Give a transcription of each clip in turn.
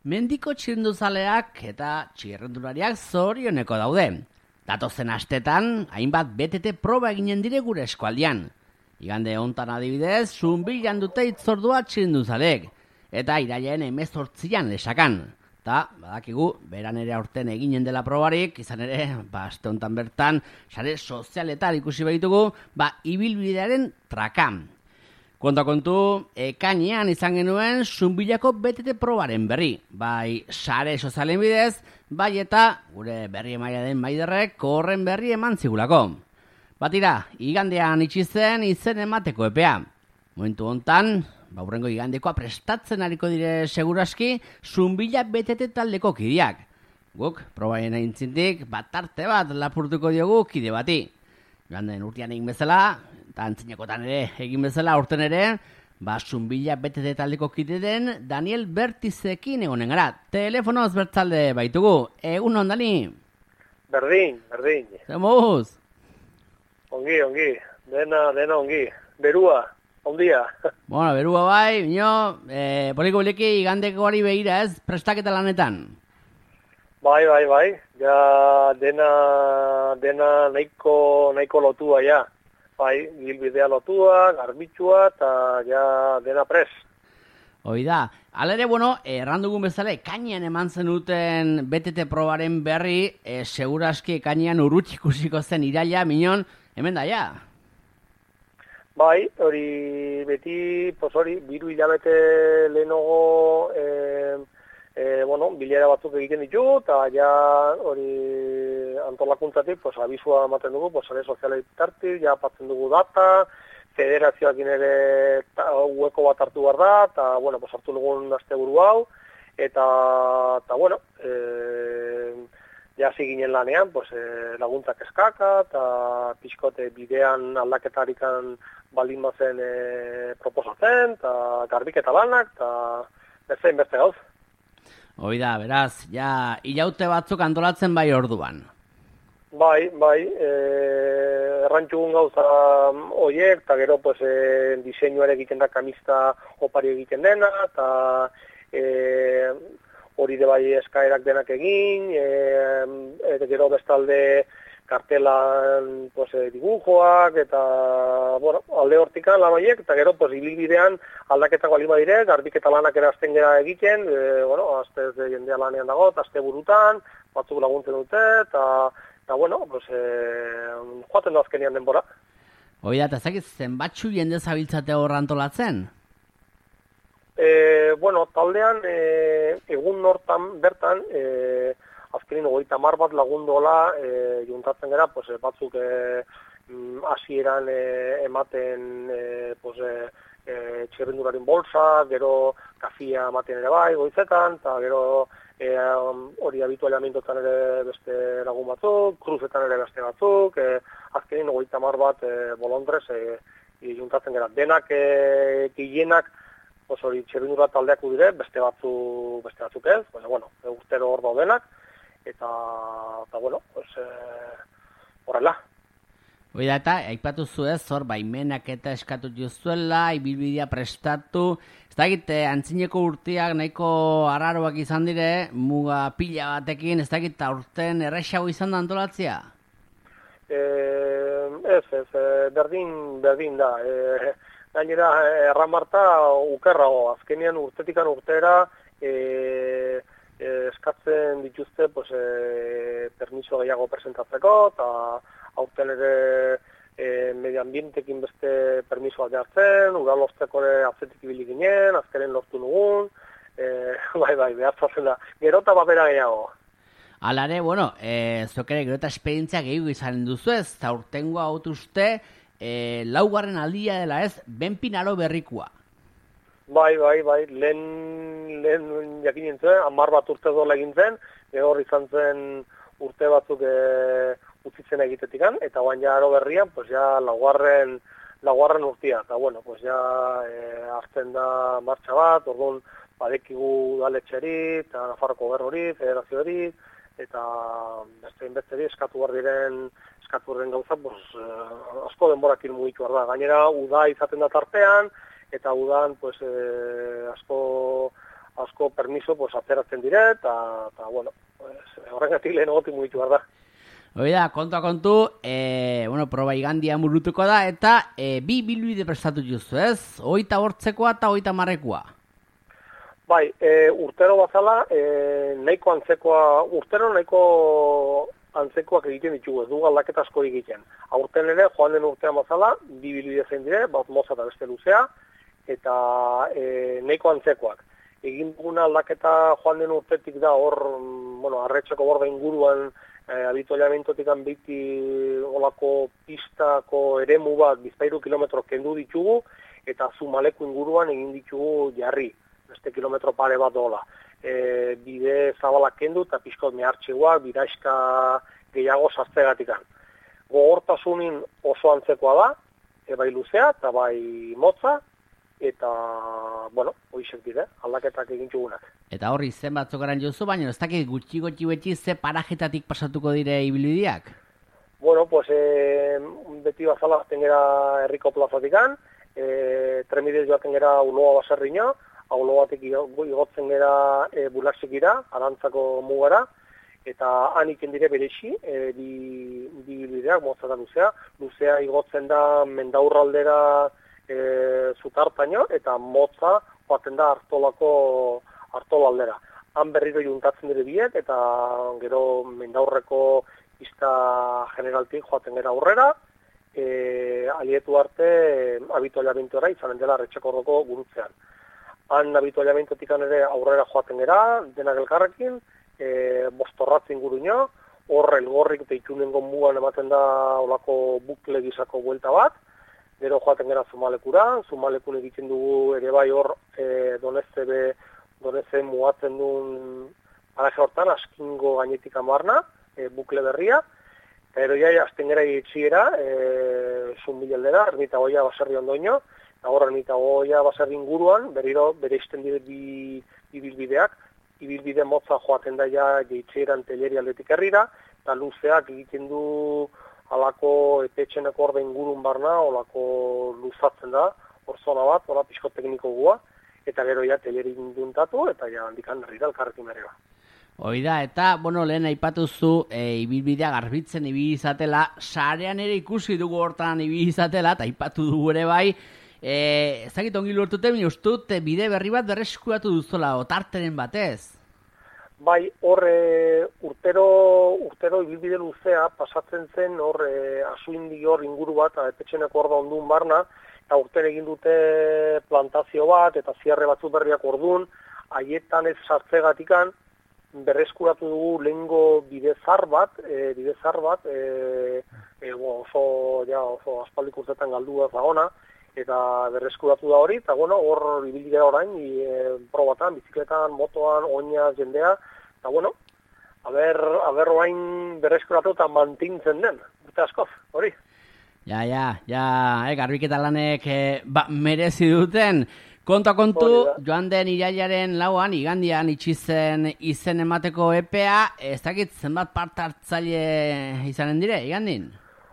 Mendiko txirrinduzaleak eta txirrindulariak zorioneko daude. Datozen astetan, hainbat BTT proba eginen dire gure eskualdean. Igande hontan adibidez, Zunbilan dute hitzordua txirrinduzaleek, eta irailaren 18an lesakan. Ta, badakigu, beran ere aurten eginen dela probarik, izan ere, aste hontan bertan, sare sozialetan ikusi behitugu, ibilbidearen trakam. Kontu, ekainean izan genuen Zunbilako BTT probaren berri. Bai sare sozialen bidez, bai eta gure berri emaia den Maiderrek horren berri eman zigulako. Batira, igandean itxi zen izen emateko epea. Momentu hontan, hurrengo igandekoa prestatzen ariko dire seguraski Zunbila BTT taldeko kideak. Guk, probaien aintzintik, tarte bat lapurtuko diogu kide bati. Joan urtean egin bezala, eta antzinekotan ere egin bezala urten ere, Zunbila BTT taldeko kide den Daniel Bertizekin egonen gara. Telefonoz bertzalde baitugu. Egun Dani? Berdin. Zemuz? Ongi. Dena ongi. Berua, ondia. Bueno, berua bai, bino, poliko bileki igandekoari behira ez, prestaketa lanetan. Bai. Ja, dena nahiko lotua, ja. Bai, gilbidea lotua, garbitxua, eta ja, dena pres. Hoi da. Hala ere, errandugun bezala, ekainean eman zenuten BTT probaren berri, seguraski ekainean urrutxikusiko zen iraila, minon, hemen da, ja? Bai, hori beti, biru hilabete lehenago, bilera batzuk egiten ditu, eta ja hori antolakuntzatik, abizua ematen dugu, sare sozialei bitartez, ja patzen dugu data, federazioakin ere hueko bat hartu behar da, eta, hartu dugun asteburu hau, eta ja ziginen lanean, laguntzak eskaka, eta pixkote bidean aldaketarikan baldin bazen proposatzen, eta garbiketa lanak, eta beste gauz. Hoi da, beraz, ja, ilaute batzuk antolatzen bai orduan. Bai, errantxugun gauza horiek, eta gero diseinuare egiten da kamista opari egiten dena, eta hori de bai eskaerak denak egin, gero bestalde kartelan dibujoak, eta alde hortikan lan horiek, eta gero ibilbidean aldaketak bali badire, garbiketa lanak ere azten gera egiten, azte jendea lanean dago, eta azte burutan, batzuk laguntzen dute, eta joaten da azkenian denbora. Hoi da, eta ezakit zenbatxu jende zabiltzate horra antolatzen? Taldean, egun hortan bertan, azkenin 30 bat lagundola juntatzen gara, batzuk hasieran ematen txirrindularen bolsa, gero kafia ematen ere bai, goizetan, eta gero hori habitualeamentotan ere beste lagun batzuk, kruzetan ere beste batzuk, azkenin 30 bat bolondrez juntatzen gara. Denak gehienak hori txirrindula taldeak dire, beste batzuk ez, urtero hor daudenak, eta horrela. Hoi da, eta aipatu zuez, hor baimenak eta eskatu juzuela, ibilbidea prestatu, ez da egite antzineko urteak nahiko arraroak izan dire, muga pila batekin, ez da egite aurten errexago izan da antolatzea? Berdin da. Gainera, erramarta ukerrago, azkenean urtetikan urtera eskatzen dituzte permiso gehiago presentatzeko, eta aurten ere medioambientekin beste permisoak jartzen, udalosteko ere atzetik ibili ginen, azkenen lortu nugun, behartzatzen da. Gero eta babera gehiago. Alare, zuek ere gero eta esperientzia gehiago izan duzu ez, eta urtengo autuzte, laugarren aldia dela ez, benpinaro berrikua. Bai, lehen jakin nintzen, 10 bat urte dola egin zen, gero izan zen urte batzuk utzitzen egitetikan, eta guan ja aro berrian, laugarren urtia, eta hartzen da martxa bat, orduan badekigu udaletxeri, eta Nafarroko Gobernuari, federazioari, eta beste eskatu behar gauza, asko denborakin mugitu behar da. Gainera, uda izaten da tartean, eta udan asko asko permiso pues, atzeratzen dire, eta bueno, horregatik lehen egotik mugitu behar da. Hoi da, kontu, proba igandia murutuko da, eta bi bilbide prestatu juzu, ez? 28koa eta 30koa. Bai, urtero bazala, nahiko antzekoa, urtero nahiko antzekoak egiten ditugu, ez du aldaketa asko egiten. Aurten ere, joan den urtean bazala, bi bilbide zein dire, bat moza eta beste luzea, eta nahiko antzekoak. Egin duguna aldaketa joan den urtetik da hor, arretxeko borda inguruan, habituallamentotik biti olako pistako eremu bat, 2 kilometro kendu ditugu, eta Zumaleku inguruan egin ditugu jarri, beste kilometro pare bat dola. Bide zabalak kendu eta pixkot mehartxeguak, bidaiska gehiago sartzegatikan. Gogortasunin oso antzekoa da, bai luzea eta bai motza, eta, hoizek dire, aldaketak egin txugunak. Eta horri zen batzuk garan jozu, baina ez dakit gutxi beti ze parajetatik pasatuko dire ibilidiak? Beti bazala azten gara herriko plazatikan, trenbidez joaten gara Uloa baserrino, Uloatik igotzen gara Bularsikira, Arantzako mugara, eta han iken dire berexi, bi bideak, motza eta luzea. Luzea igotzen da Mendaurraldera Zutartaino, eta motza joaten da Artolaldera. Han berriro juntatzen dire biek, eta gero Mendaurreko pista generaltik joaten gara aurrera, alietu arte habituallamentuara izanen dela Retxekordoko gurutzean. Han habituallamentotik ere aurrera joaten gara, denak elkarrekin, Bostorratz inguruño, hor elgorrik deitunengo mugan ematen da olako bukle gizako buelta bat, gero joaten gara Zumalekura, Zumalekun egiten dugu ere bai hor Doneze mugatzen duen paraje hortan, Askingo gainetik amarna, bukle berria, eta gero azten gara itxiera, Zunbilaldera, Ermitagoia baserri ondoino, eta hor Ermitagoia baserri inguruan, berriro bere izten dire bi bilbideak, ibilbide motza joaten da jeitxeran Teleri aldetik herrira, eta luzeak egiten du alako epetxeneko orde ingurun barna, olako luzatzen da, hor zona bat, hola pixko tekniko gua, eta gero Teleri induntatu, eta handikan herrira elkarrekin berrera. Hoi da, eta, lehen aipatuzu ibilbidea garbitzen ibilizatela, sarean ere ikusi dugu hortan ibilizatela, eta aipatu dugu ere bai, ezagit ongi lortute, bine ustut, bide berri bat berreskuratu duzola, otarteren batez. Bai, hor urtero ibilbide luzea pasatzen zen, hor Azuindi hor inguru bat, epetxeneko orda ondun barna, eta urten egin dute plantazio bat, eta ziarre batzu berriak ordun, haietan ez sartzegatikan, berreskuratu dugu lehengo bidezar bat, oso aspaldik urtetan galdu ez dagoena, eta berreskuratu da hori, eta hor ibilbidea orain, probatan, bizikletan, motoan, oinaz, jendea, eta aber orain berreskuratu eta mantintzen den, urte askoz, hori. Garbiketa lanek merezi duten. Kontu, joan den irailaren lauan, igandian itxizen izen emateko epea, ez dakit zenbat parte hartzaile izanen dire, igandin?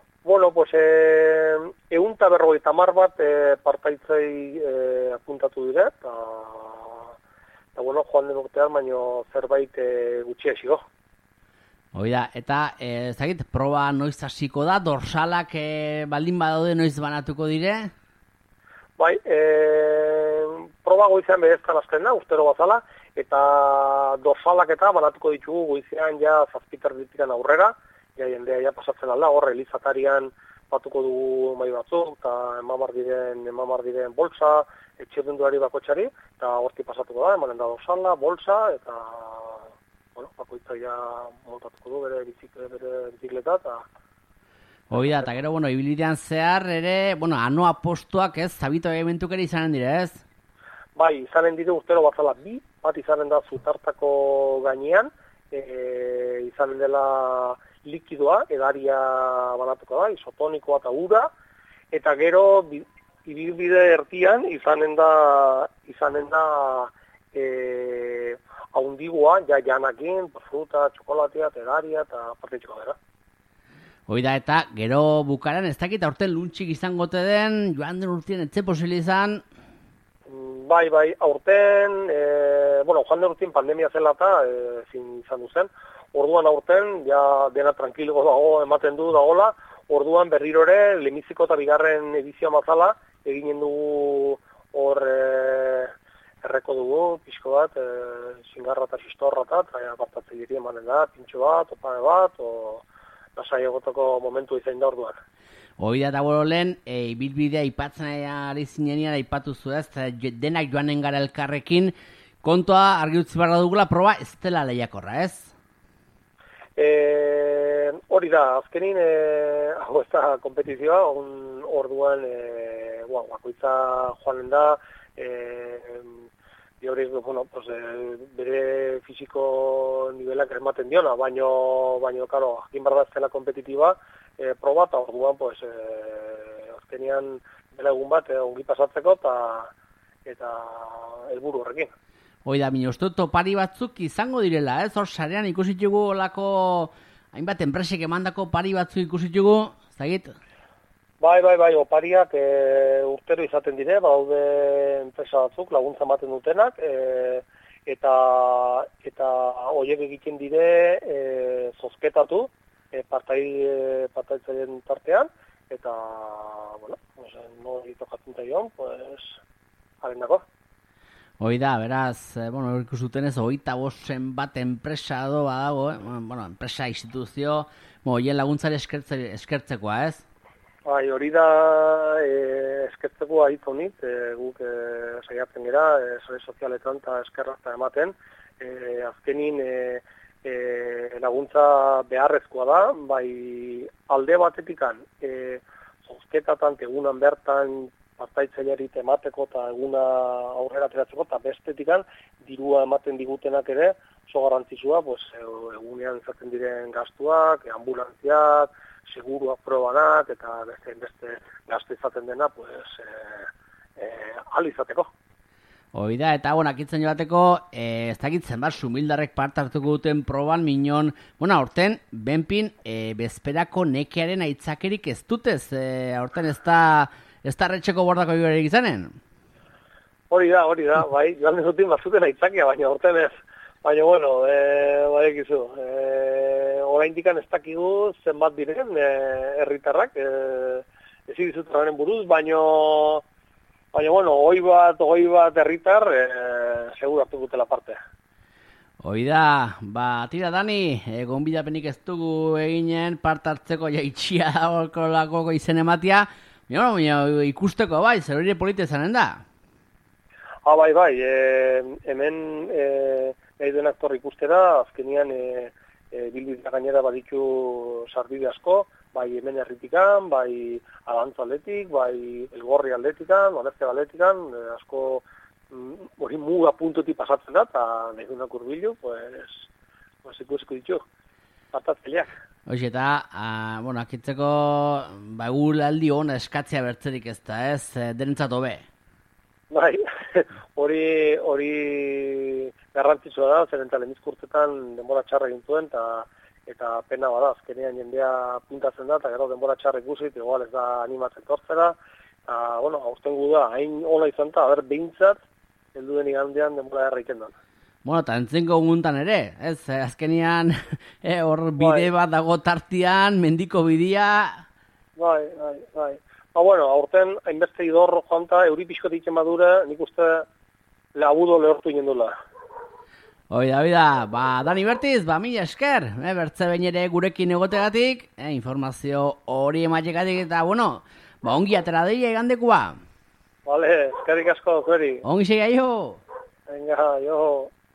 150 bat partaitzei apuntatu dire, eta joan den urtean, baino zerbait gutxi esiko. Hoi da, eta ez dakit, proba noiz hasiko da, dorsalak baldin badaude noiz banatuko dire? Bai, proba goizean berezkan azten da, urtero bazala, eta dorsalak eta banatuko ditugu goizean zazpiter ditikan aurrera, jendea pasatzen alda, hor Elizatarian batuko dugu mai batzuk, eta emamar diren bolsa, etxerdenduari bakotxari, eta horti pasatuko da, emanen da dorsala, bolsa, eta bakoitza montatuko du bere bizikleta, eta hoi da, eta gero, ibilidean zehar ere, anoa postuak ez, zabito egimentuk ere izanen dire, ez? Bai, izanen dire urtero batzala bi, bat izanen da Zutartako gainean, izanen dela likidoa, edaria banatuko da, isotonikoa eta ura, eta gero ibilbide ertian izanen da haundigoa, janakin, fruta, txokolatea, edaria eta partetxoa dira. Hoi da, eta gero bukaran ez dakit aurten luntxik izango te den, joan den urtien etxe posible izan? Bai, aurten, joan den urtean pandemia zela eta ezin izan duzen. Orduan aurten, ja dena tranquilo dago, ematen du dagola. Orduan berriro ere, lehenbiziko eta bigarren edizioa mazala, eginen dugu hor erreko dugu, pixko bat, xingarra eta xistorra eta apartatze diri emanen da, pintxo bat, opare bat, lasai egoteko momentu izain da orduan. Hoi da dago lehen, ibilbidea ipatzen ari zinenian aipatu zu ez, denak joanen gara elkarrekin, kontua argi utzi barra dugula, proba ez dela lehiakorra ez? Hori da, azkenin, hau ez da kompetizioa, orduan, bakoitza joanen da, bere fisiko nivelak ematen diona, baino, karo, jakin barra ez dela kompetitiba, proba eta orduan, azkenian dela egun bat, ongi pasatzeko eta helburu horrekin. Hoi da, bine, uste topari batzuk izango direla, ez? Hor, sarean ikusitugu olako, hainbat enpresek emandako pari batzuk ikusitugu, zagit? Bai, opariak urtero izaten dire, daude enpresa batzuk, laguntza ematen dutenak, eta horiek egiten dire zozketatu, partaitzaileen tartean, eta, nori tokatzen zaion, haren dago. Hoi da, beraz, ikusuten ez, 25 bat enpresa badago, enpresa instituzio, horien laguntzari eskertzekoa, ez? Bai, hori da eskertzekoa hitz honit, guk saiatzen gera, sare sozialetan eta eskerra ematen, azkenin laguntza beharrezkoa da, bai alde batetikan, zozketatan egunan bertan partaitzaileari emateko eta eguna aurrera ateratzeko, eta bestetikan dirua ematen digutenak ere, oso garrantzitsua, egunean izaten diren gastuak, ambulantziak, seguruak probanak, eta beste gastu izaten dena, ahal izateko. Hoi da, eta akitzen joateko, ez dakitzen bat, sumildarrek parte hartuko duten proban minon, aurten, benpin, bezperako nekearen aitzakerik ez dutez, aurten ez da retxeko bordako biberik izanen? Hori da, bai, joan ez dutin bazuten aitzakia, baina aurten ez. Baina, bai egizu, oraindikan ez dakigu zenbat diren herritarrak, ez idizutraren buruz, baina, hoi bat herritar, segur hartu gutela parte. Hoi da, tira Dani, gonbidapenik ez dugu eginen, parte hartzeko jaitxia dagoelako izen ematia, ikusteko bai, zer hori polite zanen da? Bai, hemen nahi denak torri ikustera, azkenian bilbidea gainera baditu sarbide asko, bai hemen herritikan, bai Arantza aldetik, bai Elgorri aldetikan, Onerte aldetikan, asko hori muga puntutik pasatzen da, eta nahi denak urbilu, ikusiko ditu, partatzaileak. Hoxe eta, akitzeko egulaldi hona eskatzea bertzerik ez da, ez? Denentzat hobe? Bai, hori garrantzitsua da, zeren eta lehenizkurtetan denbora txarra egin zuen, eta pena bada, azkenean jendea puntatzen da, eta gero denbora txarra ikusit, igual ez da animatzen tortzera, eta, aurten gu da, hain hola izan da, behintzat, heldu den igandean denbora erraiten da. Eta entzenko guntan ere, ez, azkenean, hor bide bat dago tartian, mendiko bidea... Bai. Aurten, hainbeste idor joanta, euri pixko ditzen badura, nik uste labudo lehortu indula. Hoi da, Dani Bertiz, mila esker, bertze behin ere gurekin egotegatik, informazio hori ematekatik, eta, ongi atera deia egandekua. Vale, eskerrik asko, zueri. Ongi segia, jo. Venga, jo.